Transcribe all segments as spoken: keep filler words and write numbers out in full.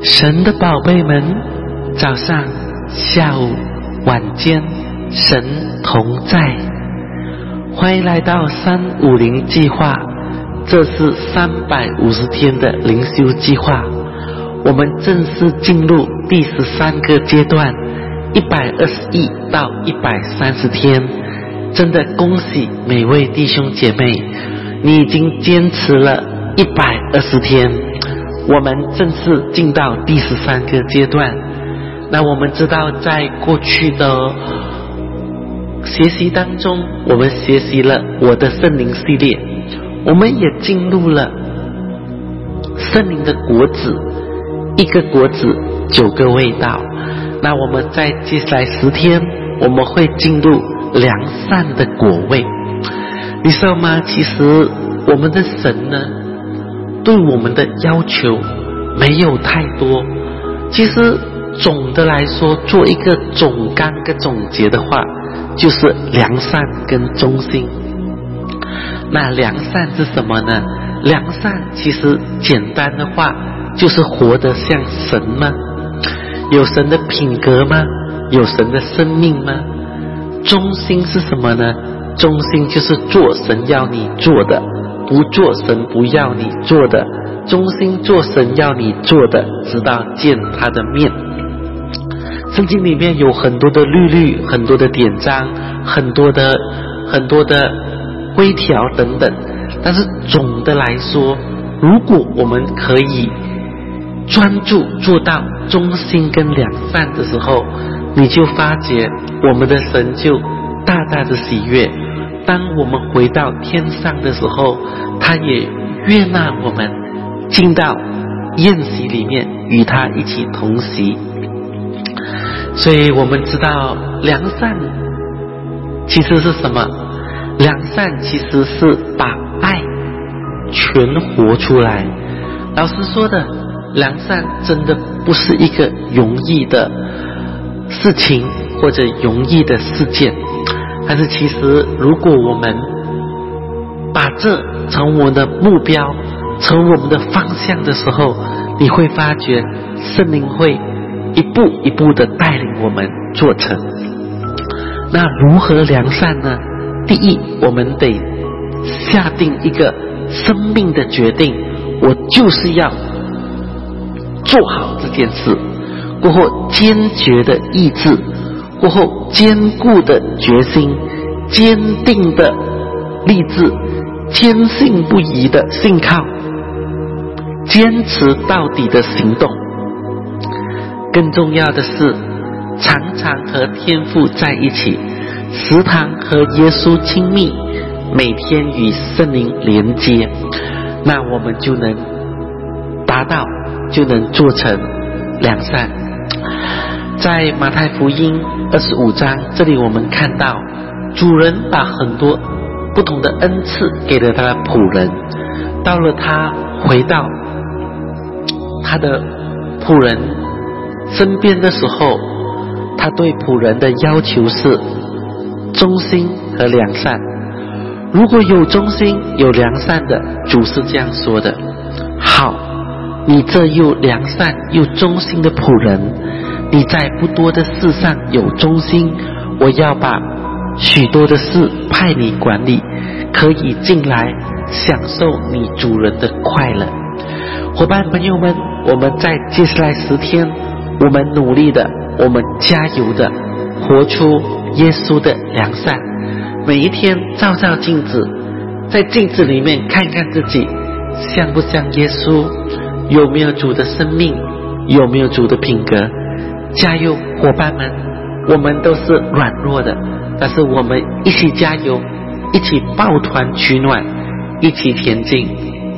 神的宝贝们，早上、下午、晚间，神同在。欢迎来到三五零计划，这是三百五十天的灵修计划。我们正式进入第十三个阶段，一百二十一到一百三十天。真的恭喜每位弟兄姐妹，你已经坚持了一百二十天。我们正式进到第十三个阶段。那我们知道，在过去的学习当中，我们学习了我的圣灵系列，我们也进入了圣灵的果子，一个果子九个味道。那我们在接下来十天，我们会进入良善的果味。你知道吗？其实我们的神呢，对我们的要求没有太多。其实总的来说，做一个总纲跟总结的话，就是良善跟忠心。那良善是什么呢？良善其实简单的话，就是活得像神吗？有神的品格吗？有神的生命吗？忠心是什么呢？忠心就是做神要你做的，不做神不要你做的，忠心做神要你做的，直到见他的面。圣经里面有很多的律律，很多的典章，很多的很多的规条等等。但是总的来说，如果我们可以专注做到忠心跟良善的时候，你就发觉我们的神就大大的喜悦。当我们回到天上的时候，他也悦纳我们进到宴席里面与他一起同席。所以我们知道良善其实是什么？良善其实是把爱全活出来。老实说的，良善真的不是一个容易的事情或者容易的事件。但是其实如果我们把这成我们的目标，成我们的方向的时候，你会发觉圣灵会一步一步的带领我们做成。那如何良善呢？第一，我们得下定一个生命的决定，我就是要做好这件事。过后坚决的意志，过后坚固的决心，坚定的立志，坚信不疑的信靠，坚持到底的行动。更重要的是，常常和天父在一起，时常和耶稣亲密，每天与圣灵连接，那我们就能达到，就能做成良善。在马太福音二十五章，这里我们看到主人把很多不同的恩赐给了他的仆人，到了他回到他的仆人身边的时候，他对仆人的要求是忠心和良善。如果有忠心有良善的，主是这样说的：好，你这又良善又忠心的仆人，你在不多的事上有忠心，我要把许多的事派你管理，可以进来享受你主人的快乐。伙伴朋友们，我们在接下来十天，我们努力的，我们加油的，活出耶稣的良善。每一天照照镜子，在镜子里面看看自己像不像耶稣，有没有主的生命，有没有主的品格。加油，伙伴们，我们都是软弱的，但是我们一起加油，一起抱团取暖，一起前进。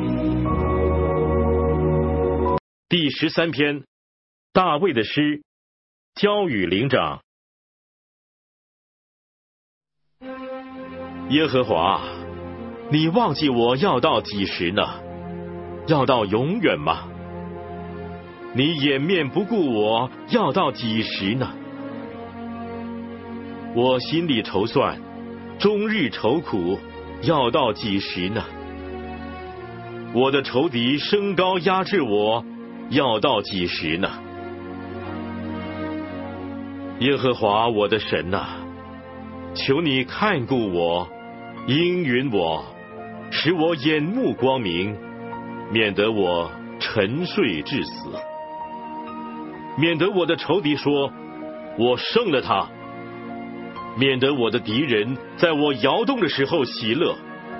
第十三篇，大卫的诗，交与灵长。耶和华，你忘记我要到几时呢？要到永远吗？你掩面不顾我要到几时呢？我心里筹算，终日愁苦，要到几时呢？我的仇敌升高压制我， 要到几时呢？耶和华我的神啊，求你看顾我，应允我，使我眼目光明，免得我沉睡至死，免得我的仇敌说我胜了他，免得我的敌人在我摇动的时候喜乐。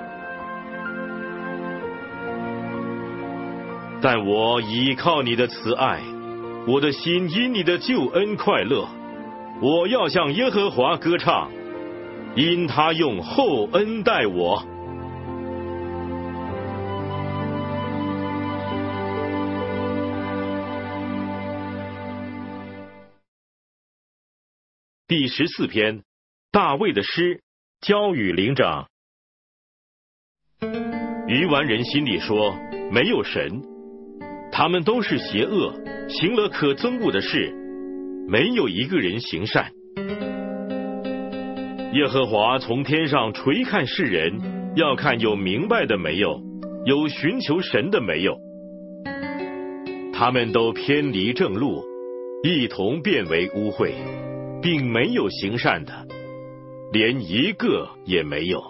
但我倚靠你的慈爱，我的心因你的救恩快乐。我要向耶和华歌唱，因他用厚恩待我。第十四篇，大卫的诗，交与灵长。愚顽人心里说，没有神，他们都是邪恶，行了可憎恶的事，没有一个人行善。耶和华从天上垂看世人，要看有明白的没有，有寻求神的没有。他们都偏离正路，一同变为污秽，并没有行善的，连一个也没有。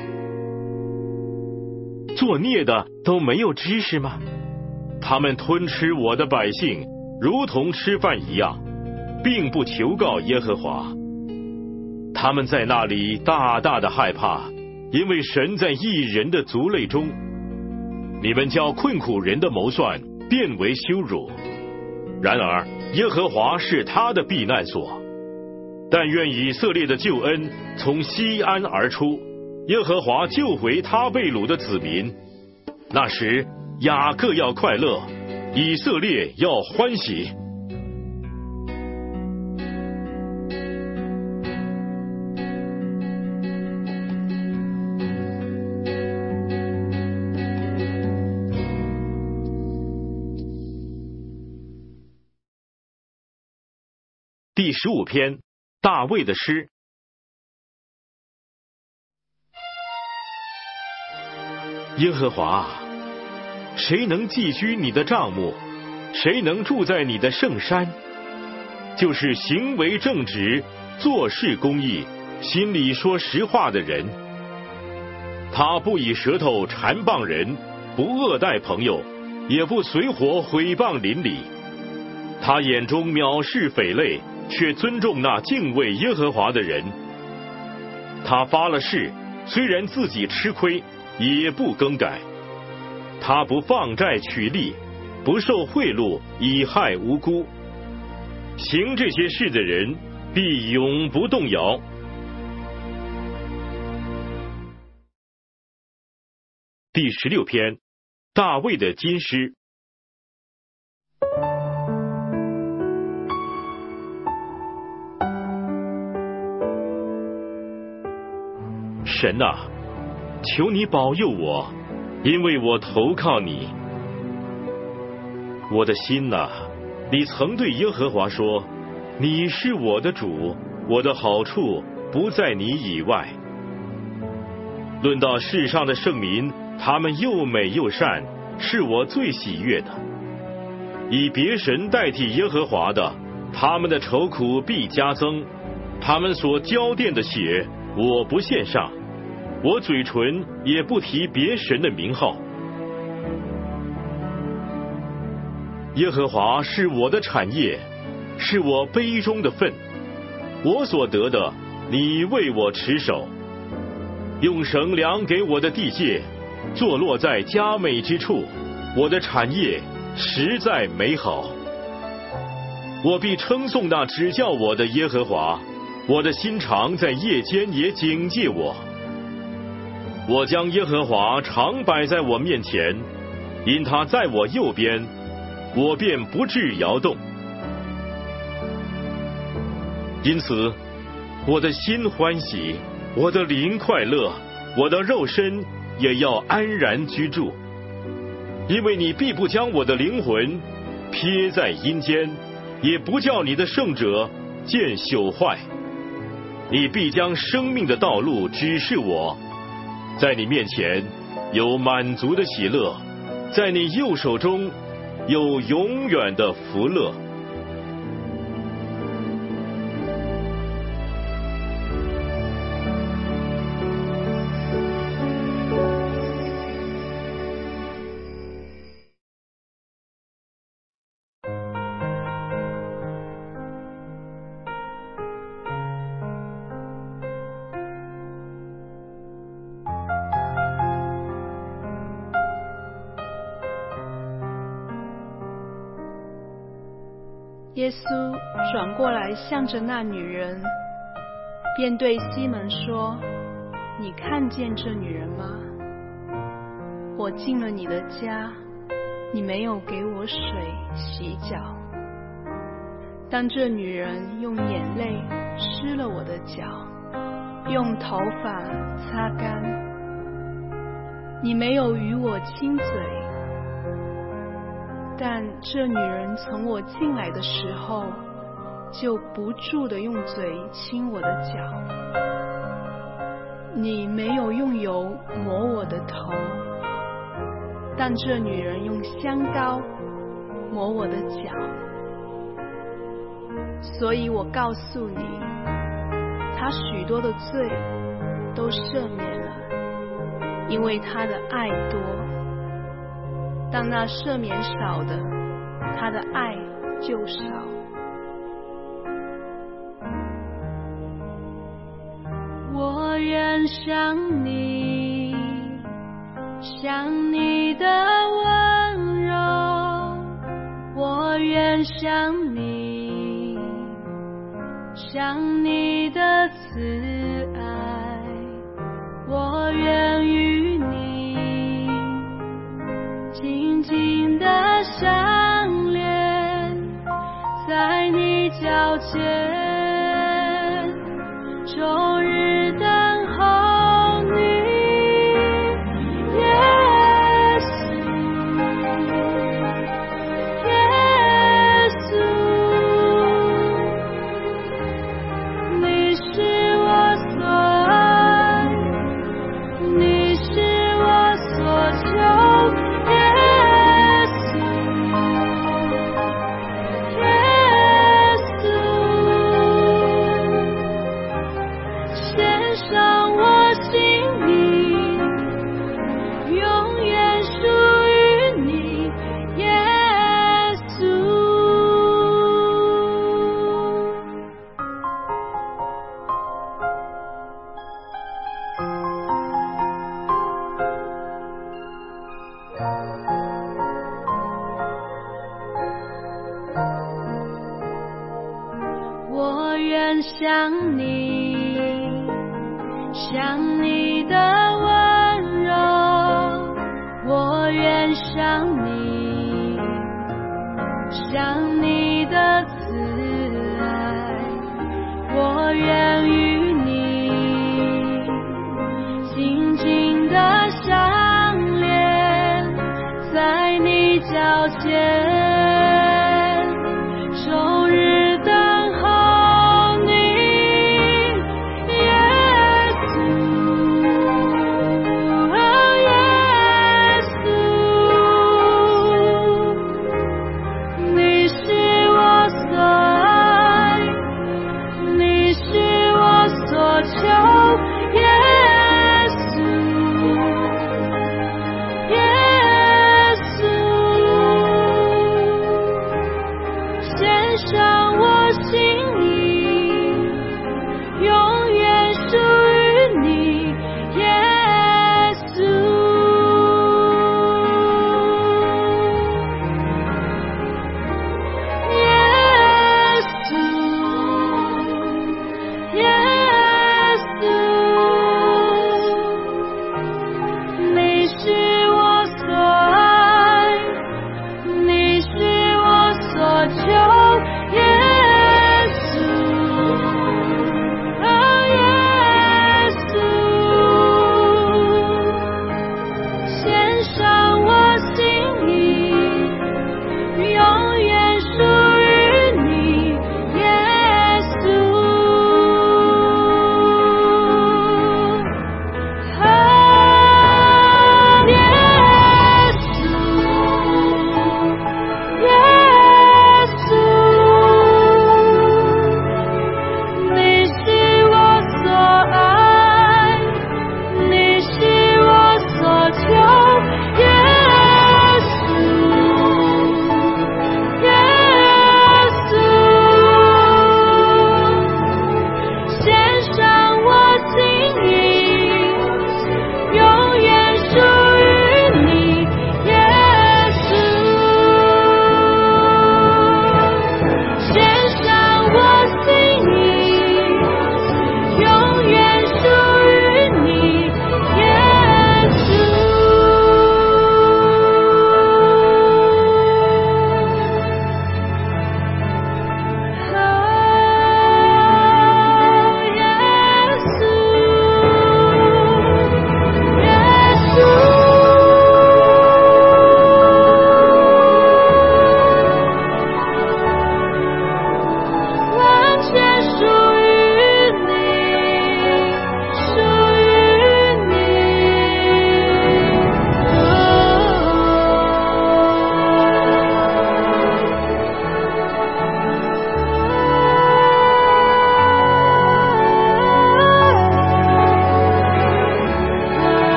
作孽的都没有知识吗？他们吞吃我的百姓，如同吃饭一样，并不求告耶和华。他们在那里大大的害怕，因为神在义人的族类中。你们叫困苦人的谋算变为羞辱，然而耶和华是他的避难所。但愿以色列的救恩从西安而出，耶和华救回他被掳的子民。那时雅各要快乐，以色列要欢喜。第十五篇，大卫的诗。耶和华，谁能寄居你的帐幕？谁能住在你的圣山？就是行为正直，做事公义，心里说实话的人。他不以舌头缠谤人，不恶待朋友，也不随伙毁谤邻里。他眼中藐视匪类，却尊重那敬畏耶和华的人。他发了誓，虽然自己吃亏，也不更改。他不放债取利，不受贿赂，以害无辜。行这些事的人，必永不动摇。第十六篇，大卫的金诗。神啊，求你保佑我，因为我投靠你。我的心啊，你曾对耶和华说，你是我的主，我的好处不在你以外。论到世上的圣民，他们又美又善，是我最喜悦的。以别神代替耶和华的，他们的愁苦必加增。他们所浇奠的血，我不献上，我嘴唇也不提别神的名号。耶和华是我的产业，是我杯中的分，我所得的，你为我持守。用绳量给我的地界，坐落在佳美之处，我的产业实在美好。我必称颂那指教我的耶和华，我的心肠在夜间也警戒我。我将耶和华常摆在我面前，因他在我右边，我便不致摇动。因此我的心欢喜，我的灵快乐，我的肉身也要安然居住。因为你必不将我的灵魂撇在阴间，也不叫你的圣者见朽坏。你必将生命的道路指示我，在你面前有满足的喜乐，在你右手中有永远的福乐。 耶稣转过来向着那女人，便对西门说：你看见这女人吗？我进了你的家，你没有给我水洗脚，但这女人用眼泪湿了我的脚，用头发擦干。你没有与我亲嘴，但这女人从我进来的时候，就不住地用嘴亲我的脚。你没有用油抹我的头，但这女人用香膏抹我的脚。所以我告诉你，她许多的罪都赦免了，因为她的爱多。但那赦免少的，他的爱就少。我愿像你，像你的温柔，我愿像你，像你的慈爱，我愿与你紧紧地相连，在你脚前，终日等候你，耶稣，耶稣，你是我所爱，你是我所求。耶稣，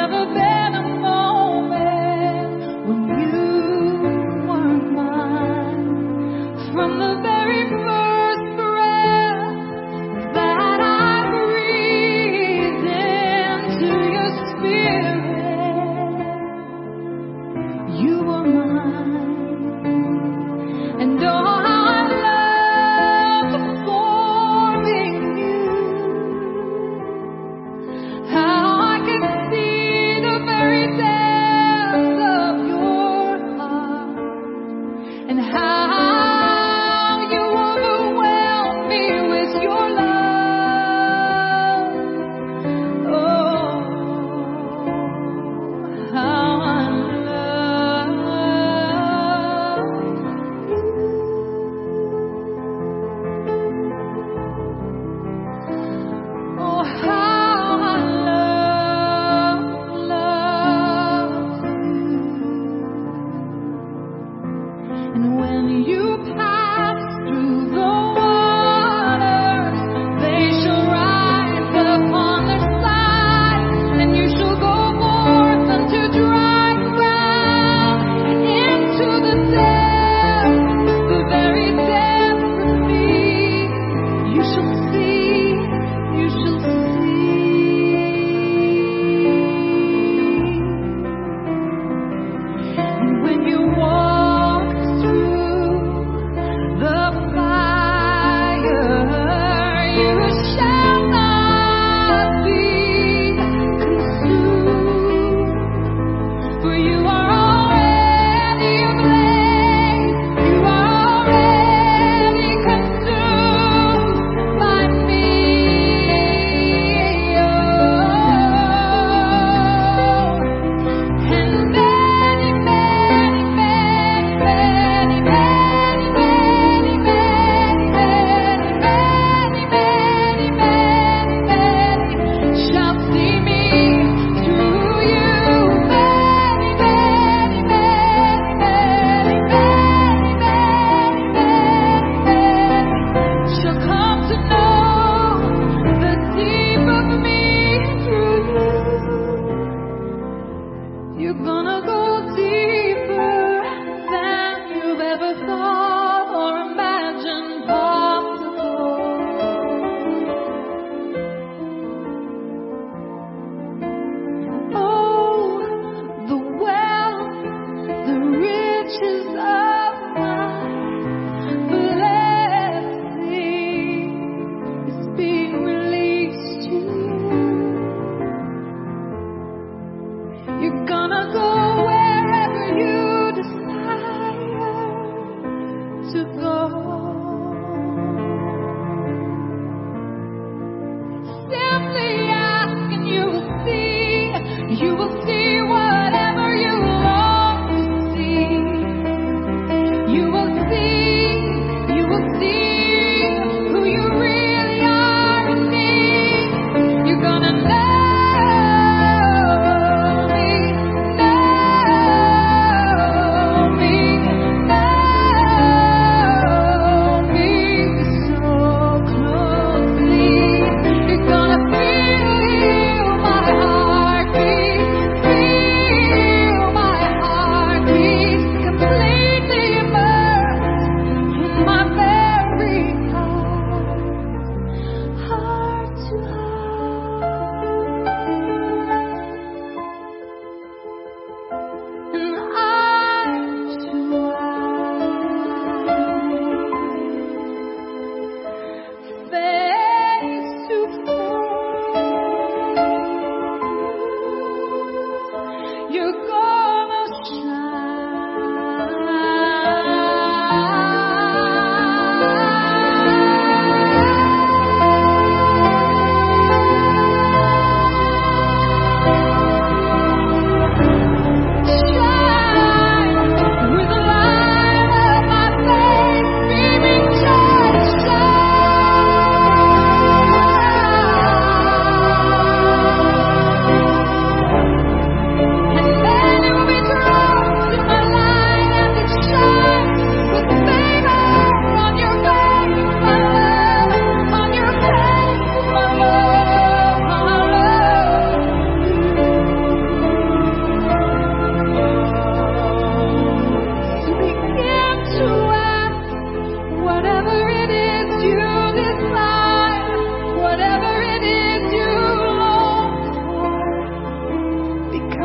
And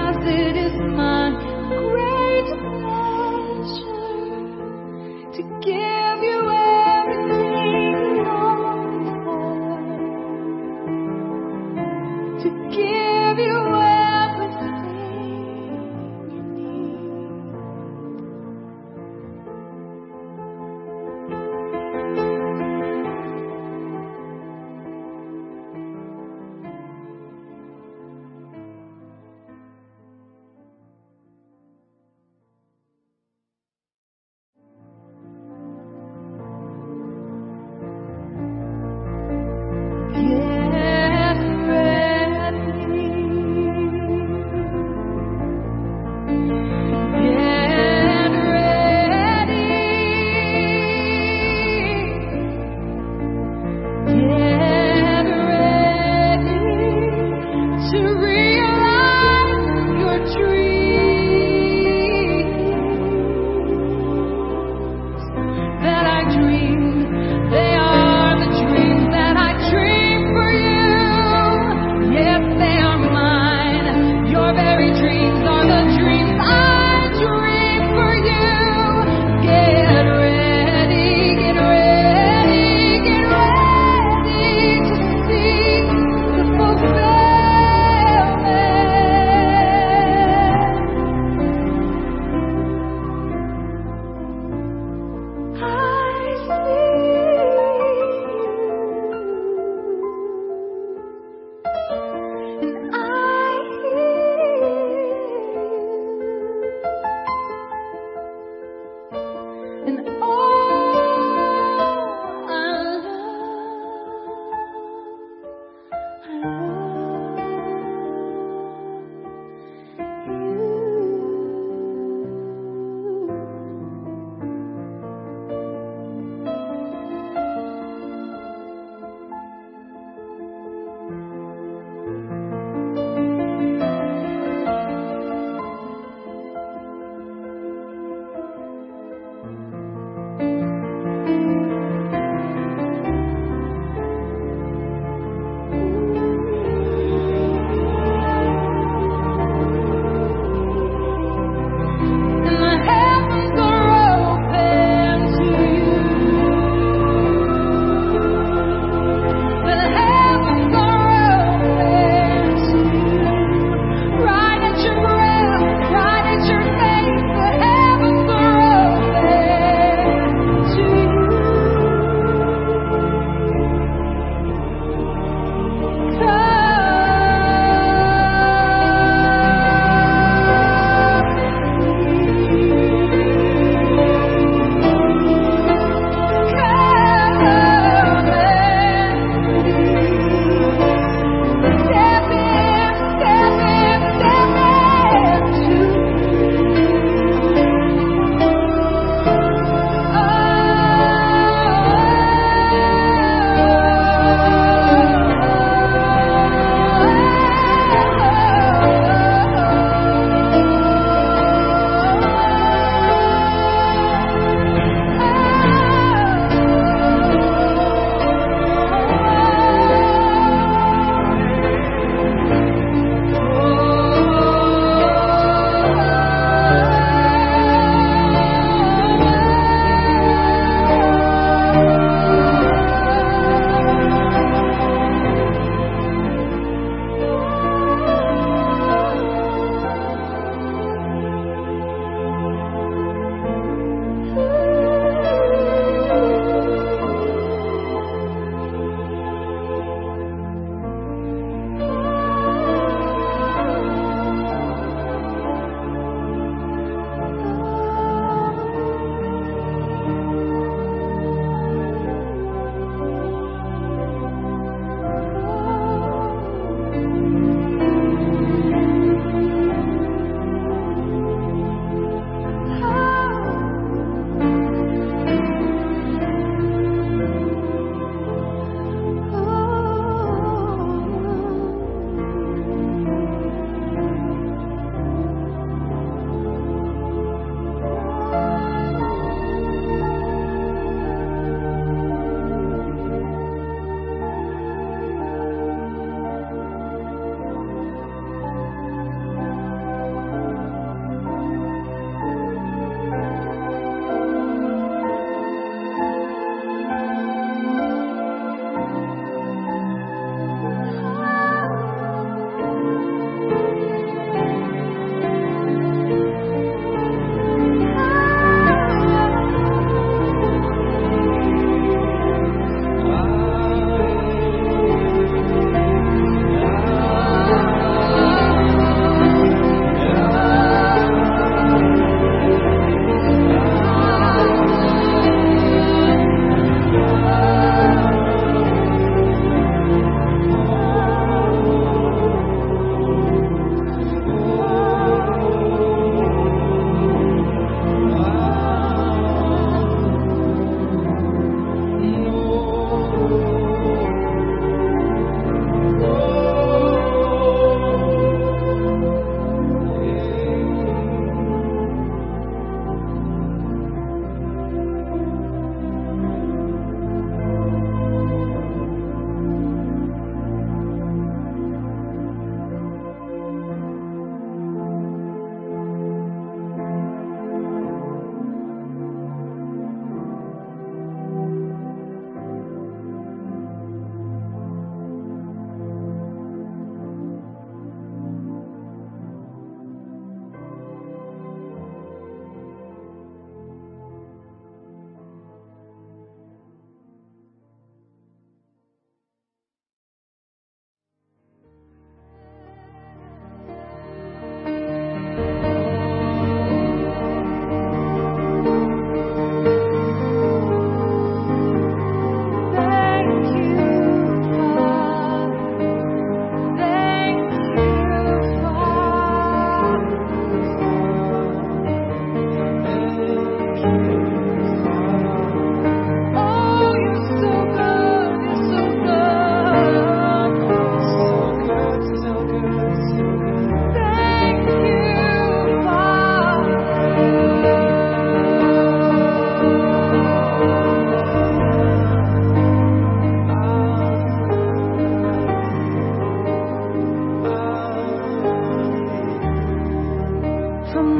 'cause it is my great pleasure to give you everything you long for, to give you everything you need.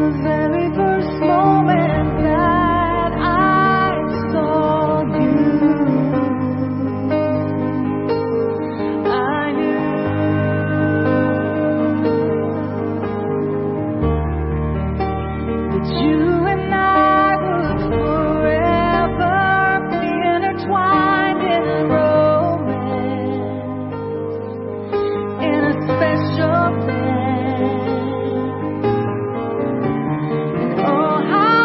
the very first moment that I saw you, I knew that you and I would forever be intertwined in romance, in a special band. And oh, how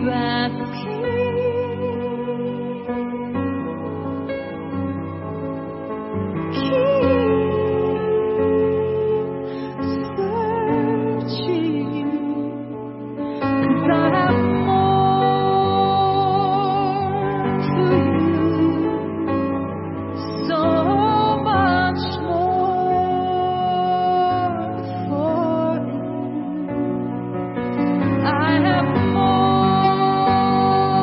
at the more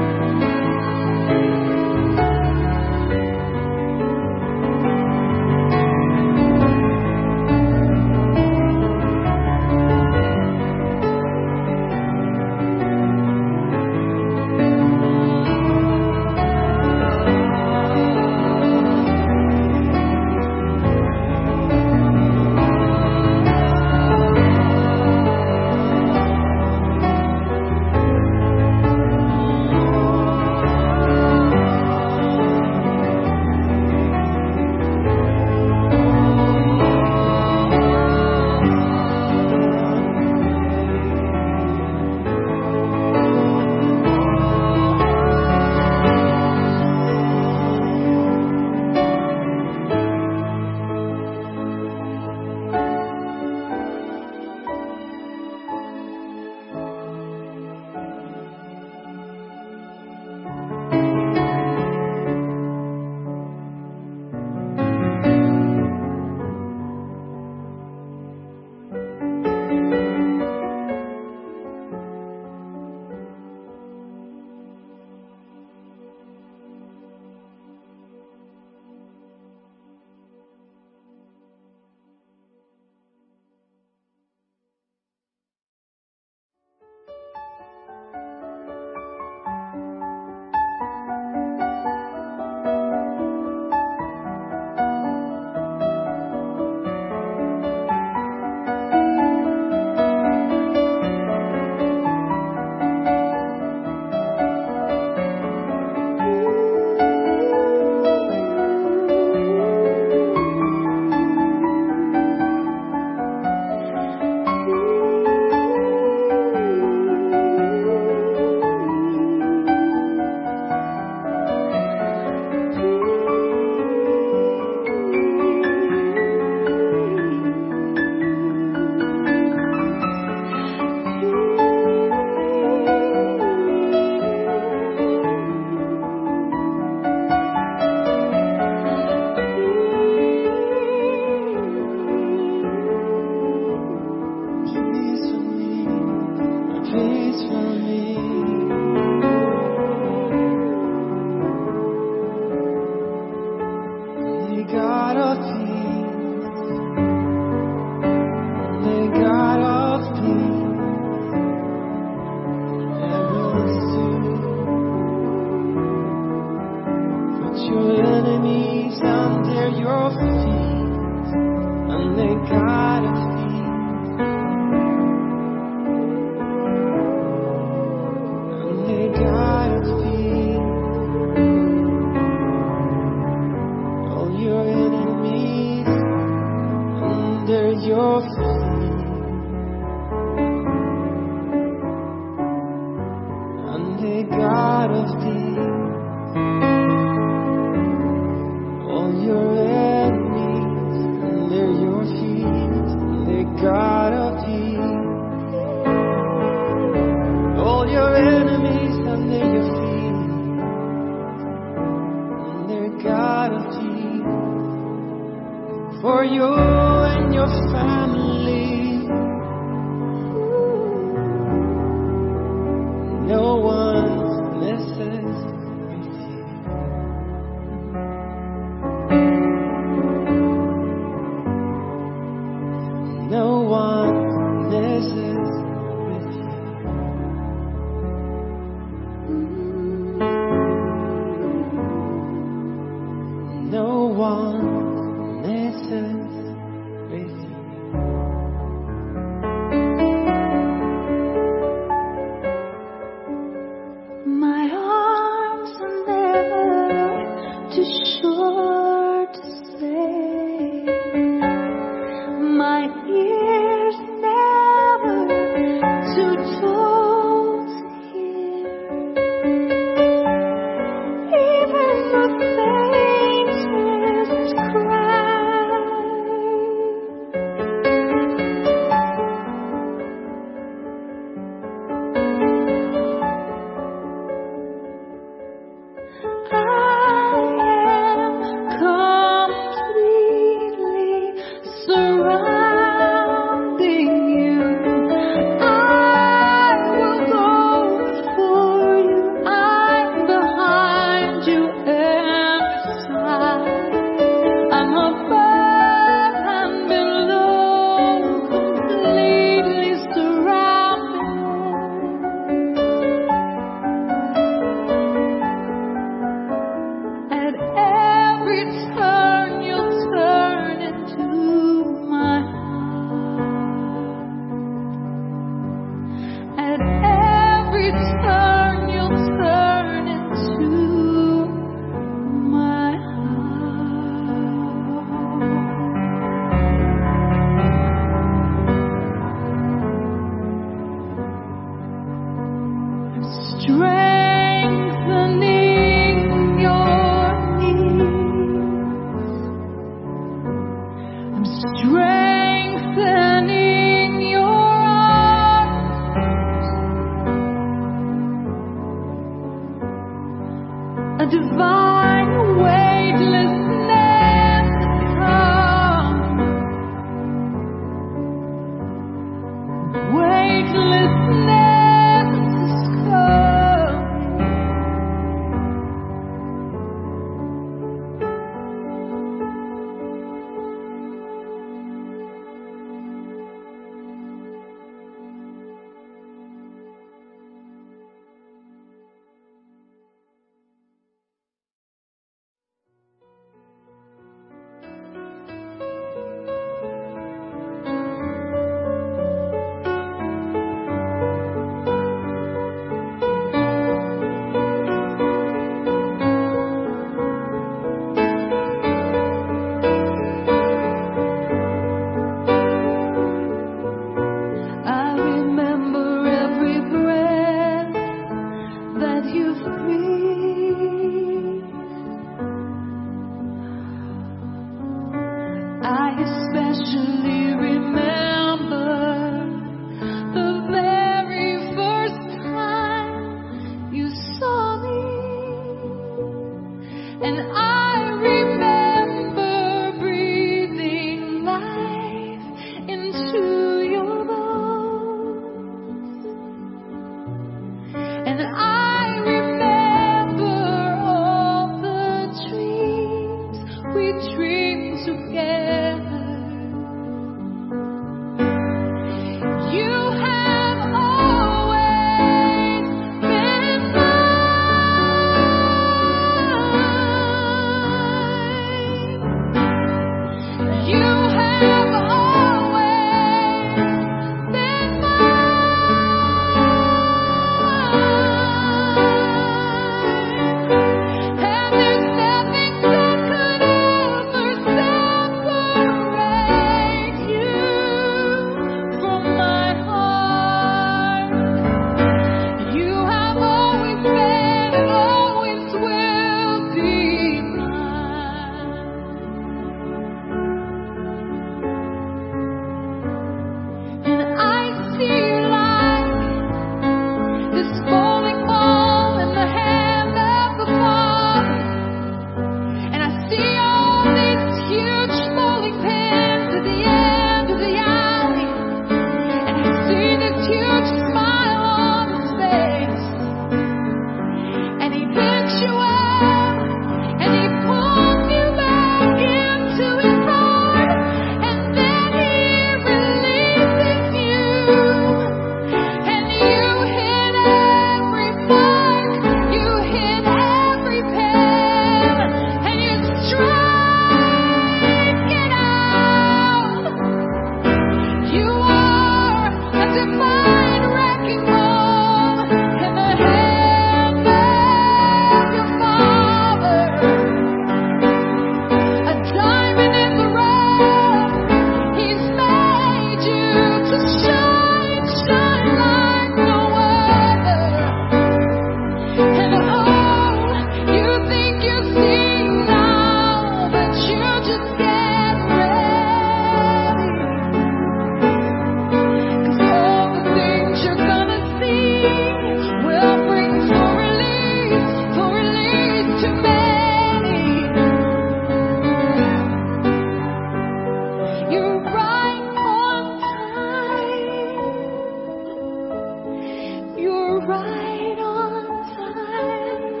right on time.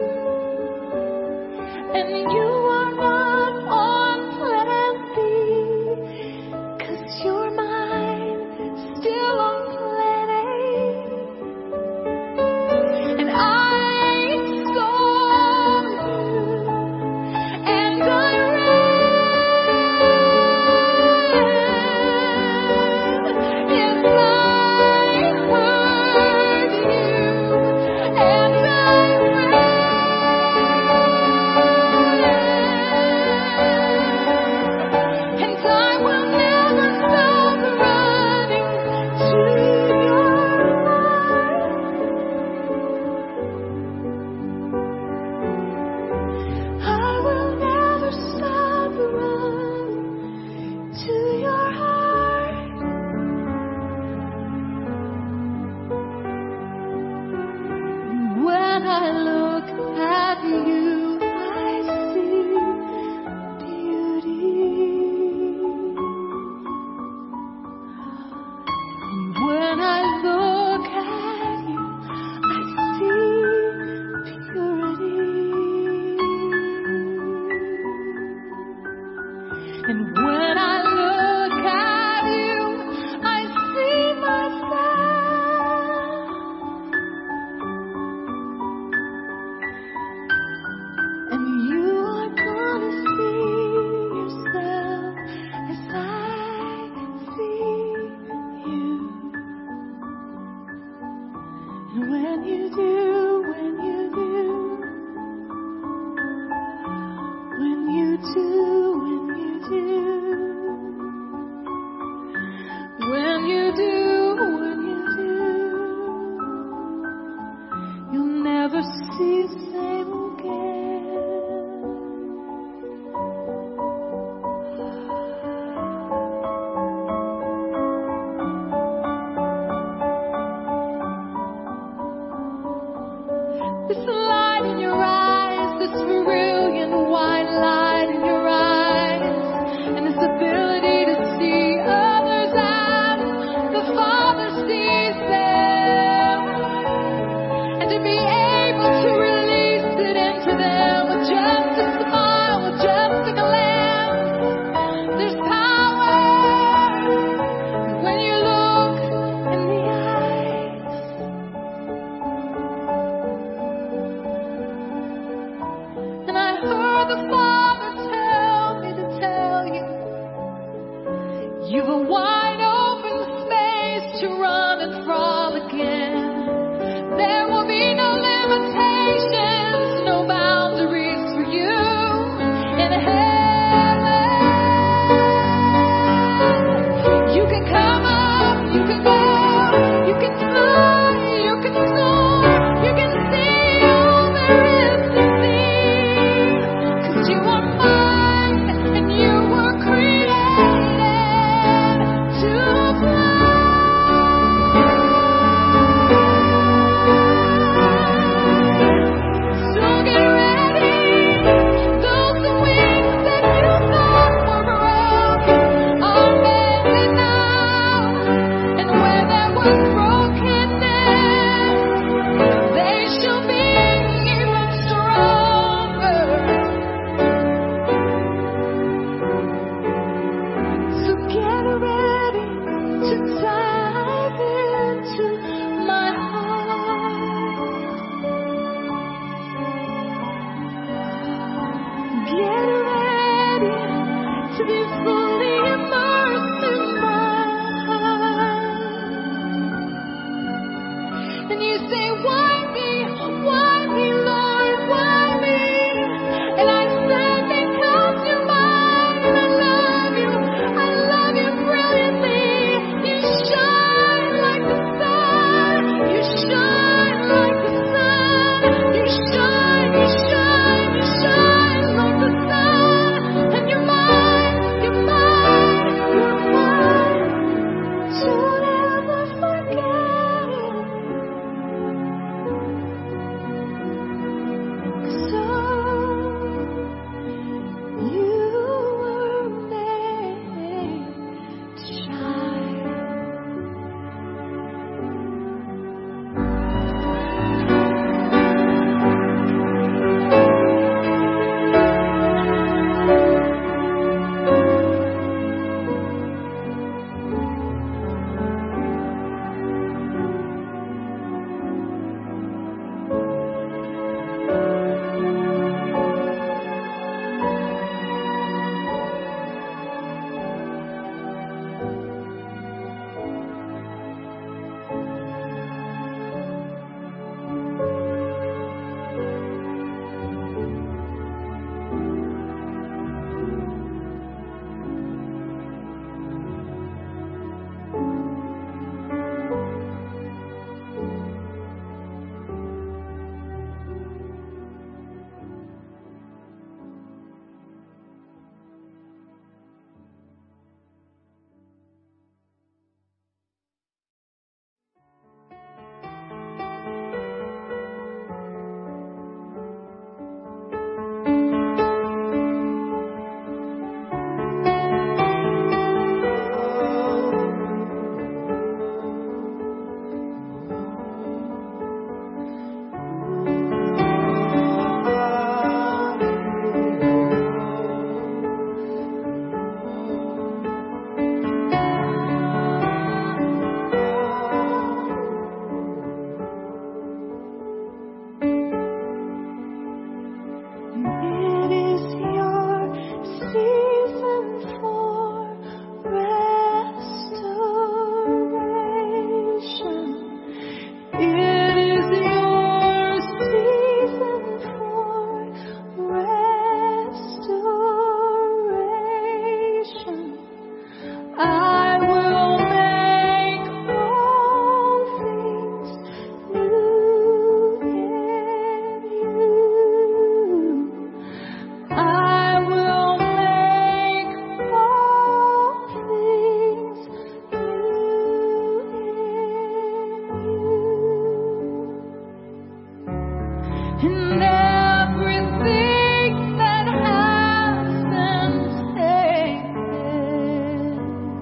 And you are not on plan B, 'cause you're mine, still on plan A. And I saw you, and I and everything that has been taken.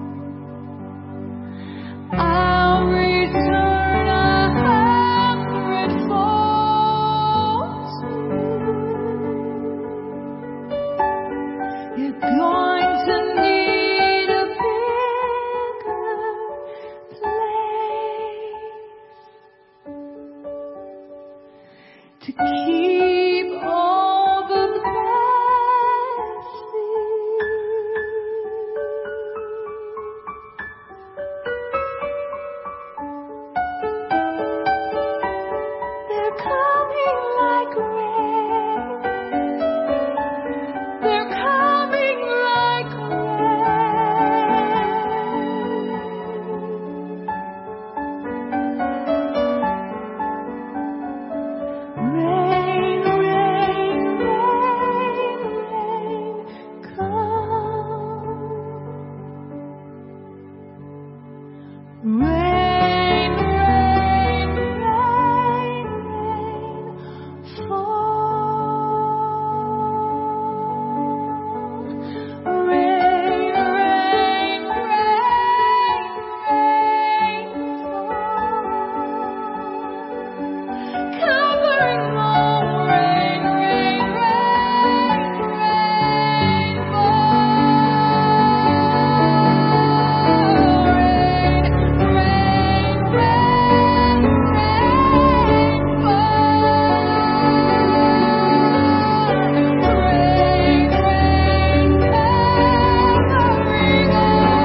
I'll return a hundredfold to you. You're going to need a bigger place to keep all the blessings. They're coming like rain. They're coming like rain. Rain, rain, rain, rain, come. Rain, rain, rain, rain, fall. Rain, rain, rain, rain, fall. Covering all rain, rain, rain, rain, fall. Rain, rain, rain, rain, fall. Rain, rain, covering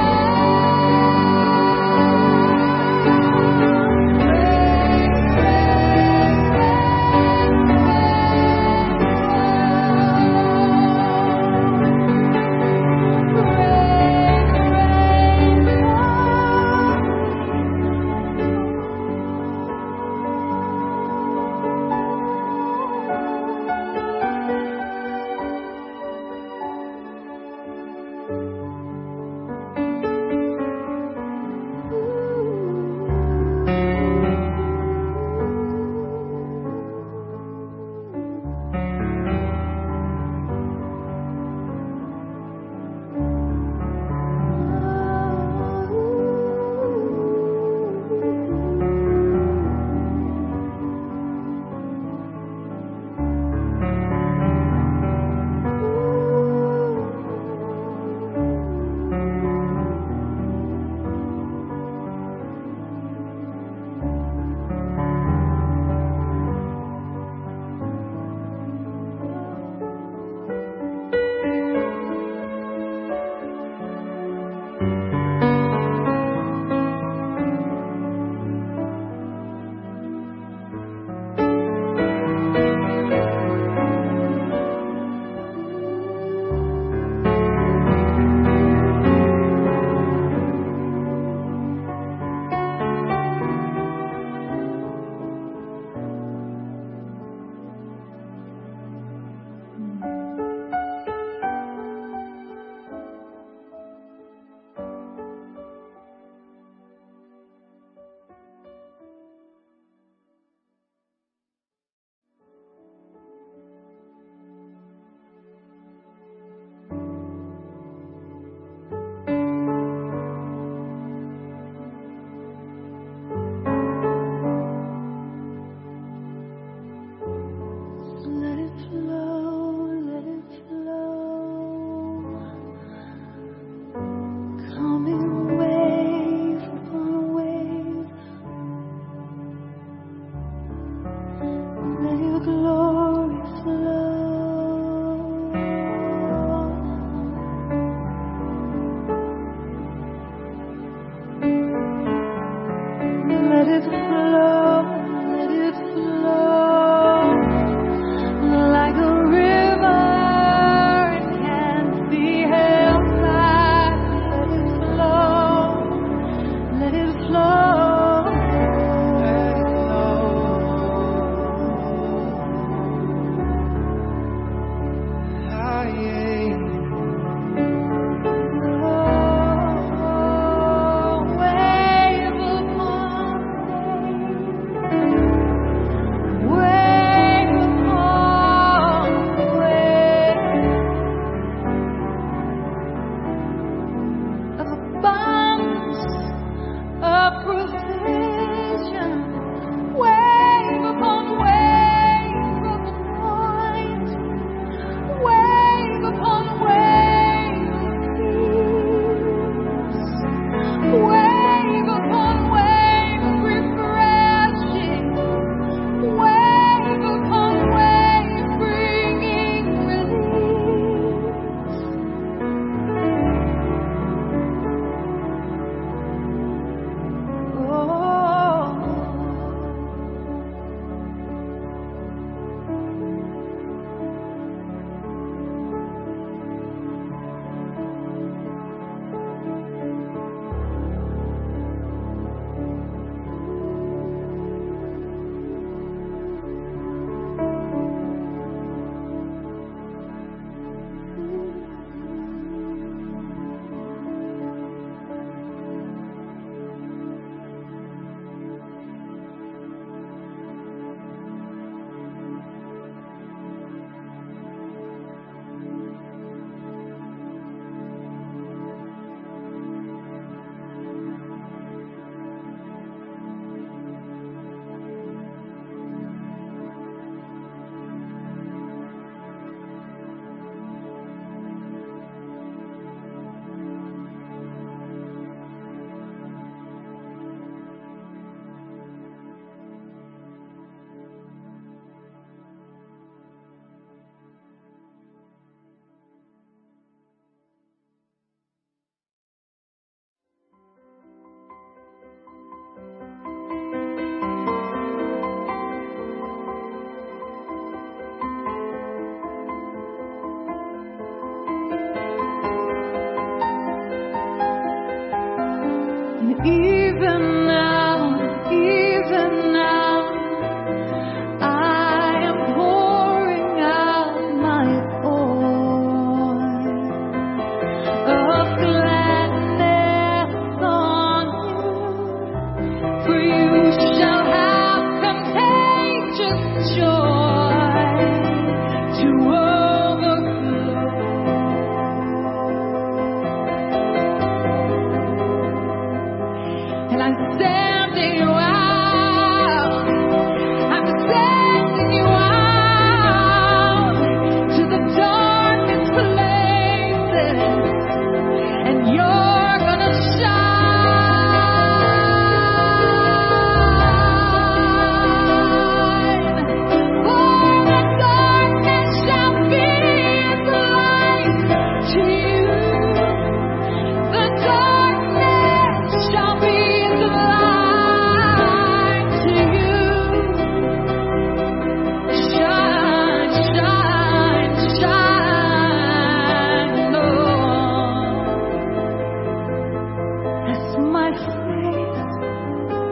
Let it flow, let it flow. Coming wave upon wave. Let your glory flow. Let it flow, let it flow. Like a river, it can't be held back. Let it flow, let it flow, let it flow. Ah, yeah. Oh, wave upon wave.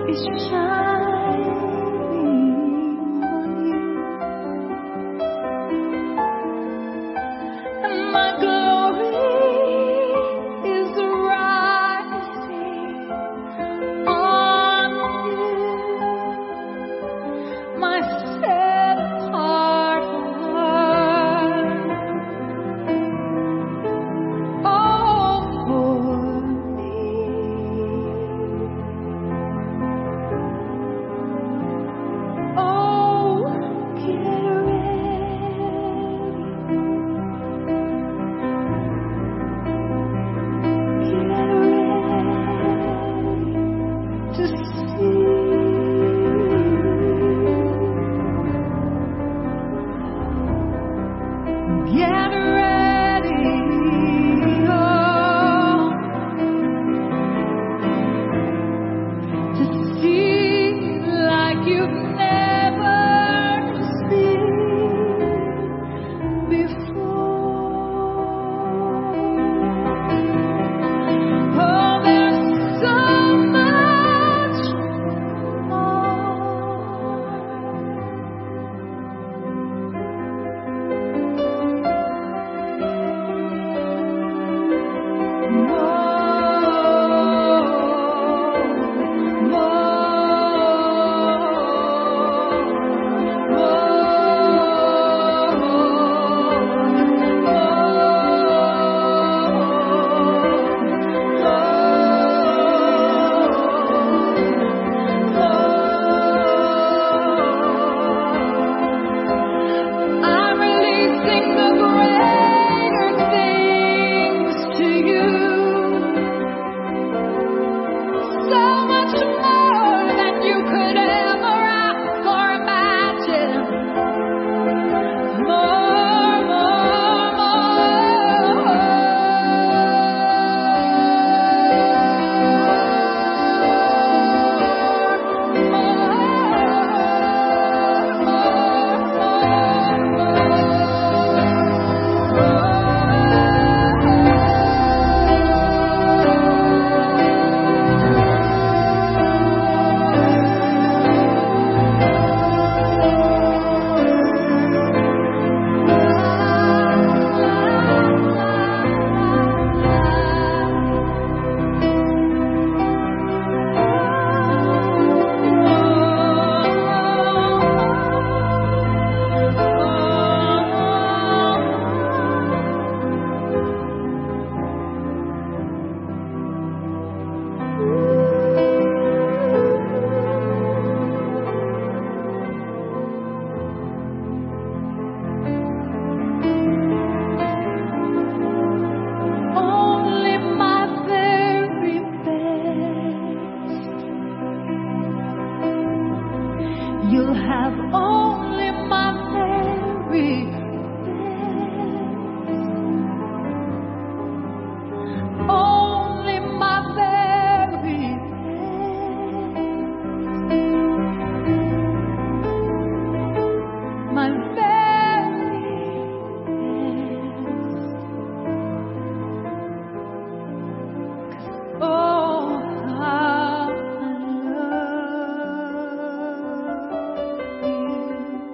is shining on you, and my glory is rising on you, my set apart one. Oh, for me. Oh, get ready, get ready to see. Get ready, oh, to see like you've never seen before. Oh, there's so much I'm releasing the greater things to you, so much more than you could ever ask or imagine. More, more, only my very best. You'll have only my very best. Only my very best. My very best. Oh, how I love you.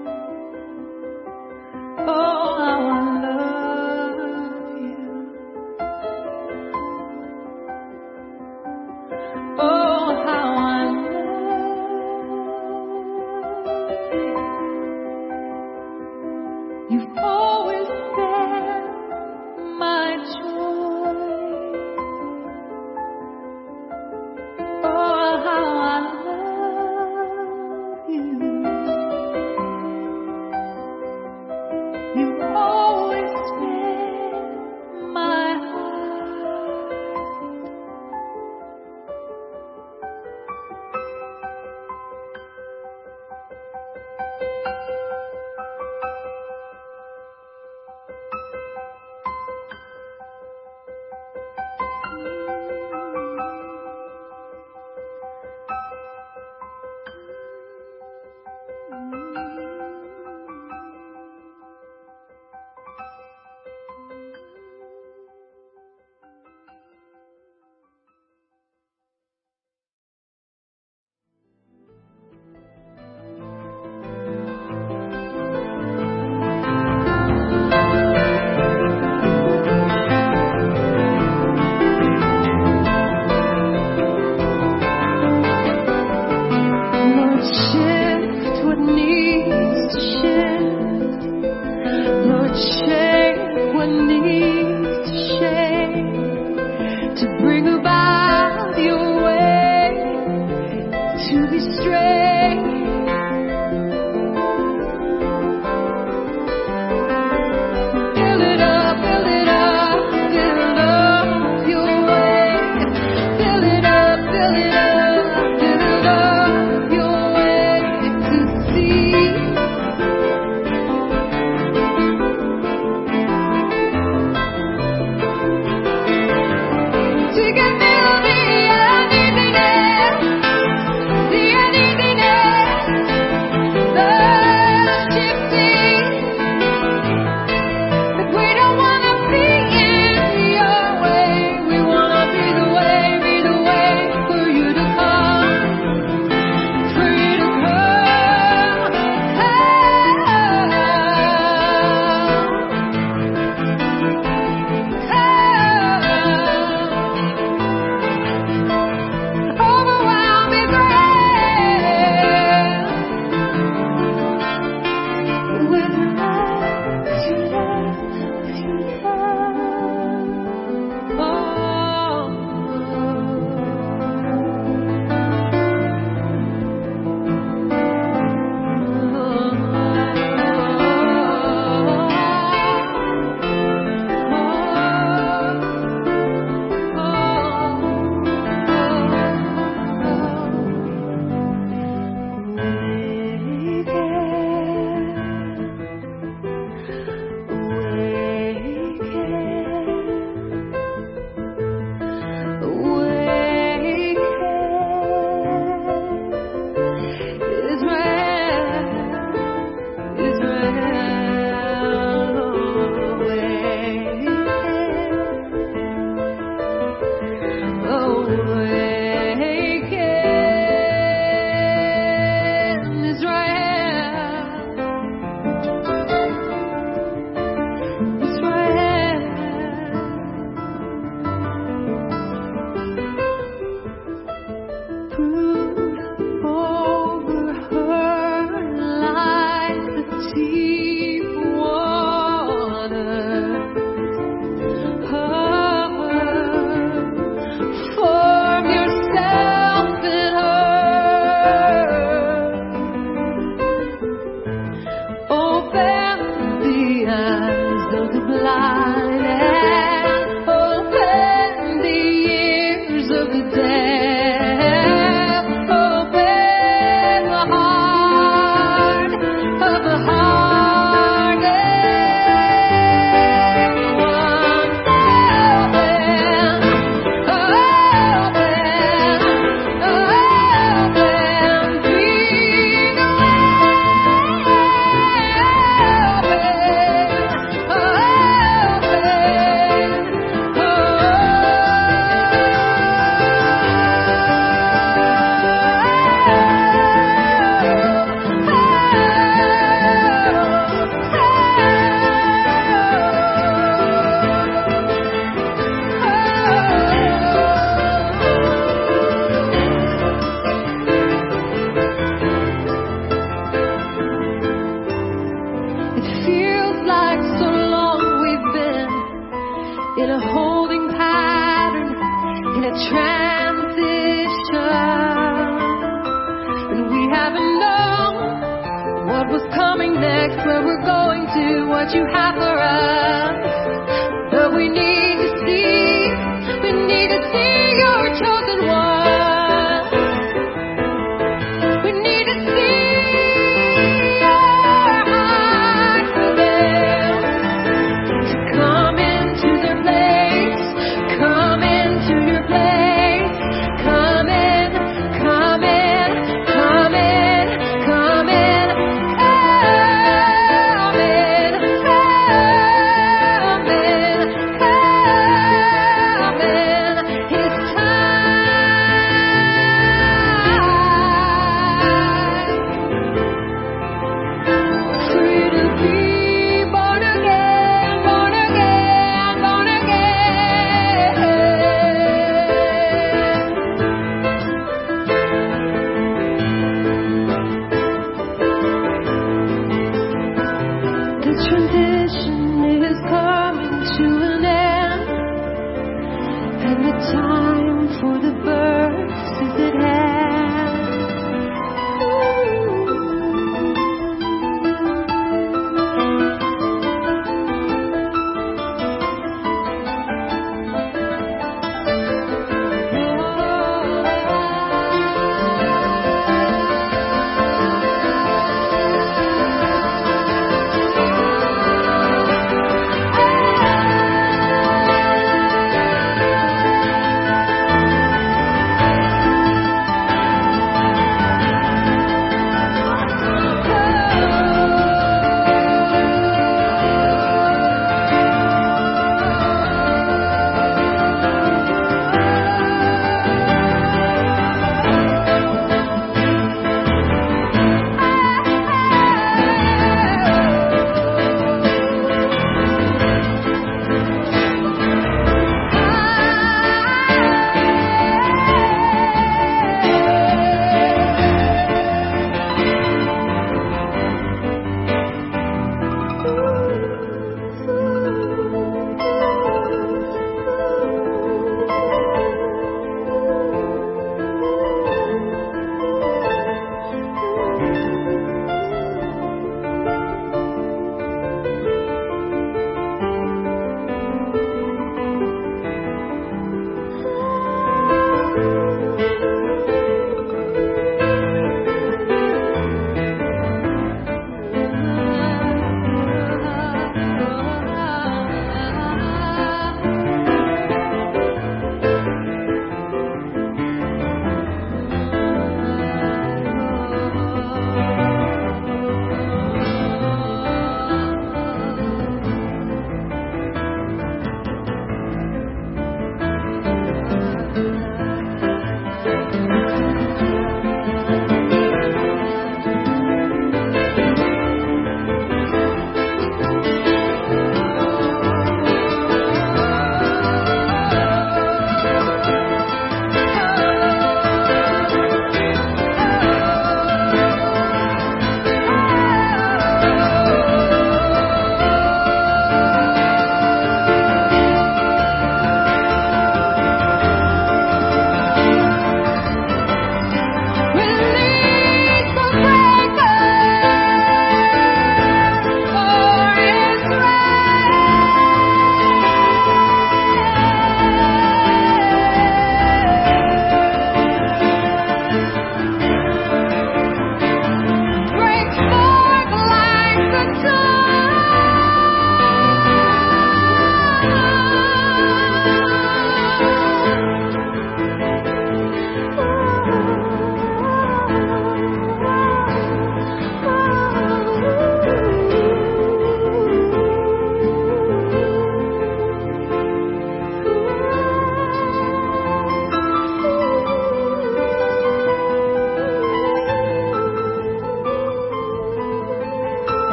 Come in, come in, come in.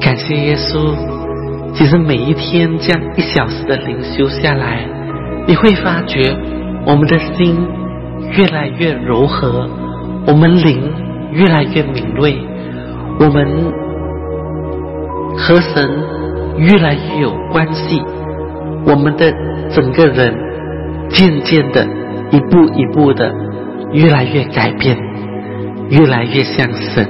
感谢耶稣。其实每一天这样一小时的灵修下来，你会发觉我们的心越来越柔和，我们灵越来越敏锐，我们和神越来越有关系，我们的整个人渐渐的一步一步的越来越改变，越来越像神。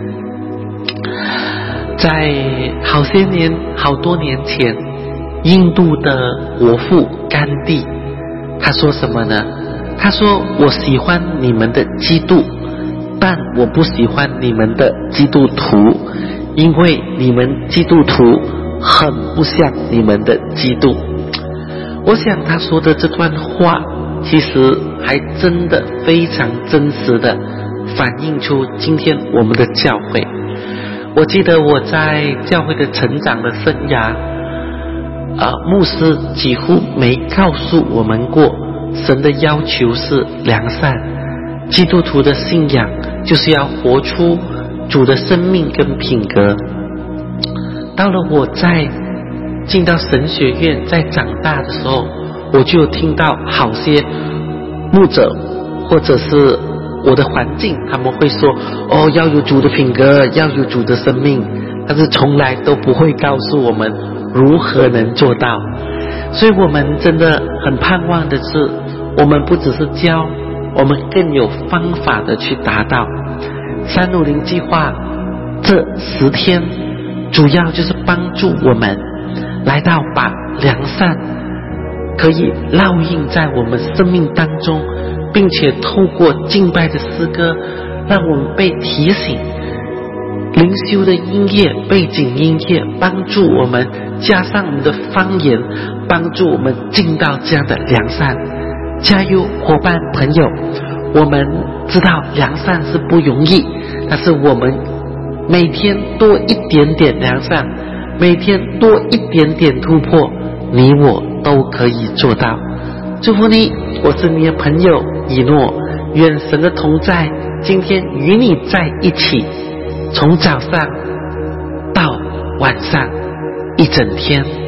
在好些年好多年前，印度的国父甘地他说什么呢？他说，我喜欢你们的基督，但我不喜欢你们的基督徒，因为你们基督徒很不像你们的基督。我想他说的这段话其实还真的非常真实的反映出今天我们的教会。我记得我在教会的成长的生涯，呃，牧师几乎没告诉我们过神的要求是良善，基督徒的信仰就是要活出主的生命跟品格。到了我在进到神学院在长大的时候，我就听到好些牧者或者是我的环境，他们会说，哦，要有主的品格，要有主的生命，但是从来都不会告诉我们如何能做到。所以我们真的很盼望的是，我们不只是教，我们更有方法的去达到。三五零计划这十天主要就是帮助我们来到把良善可以烙印在我们生命当中，并且透过敬拜的诗歌让我们被提醒，灵修的音乐背景音乐帮助我们，加上我们的方言帮助我们进到这样的良善。加油伙伴朋友，我们知道良善是不容易，但是我们每天多一点点良善，每天多一点点突破，你我都可以做到。祝福你，我是你的朋友以诺，愿神的同在今天与你在一起，从早上到晚上一整天。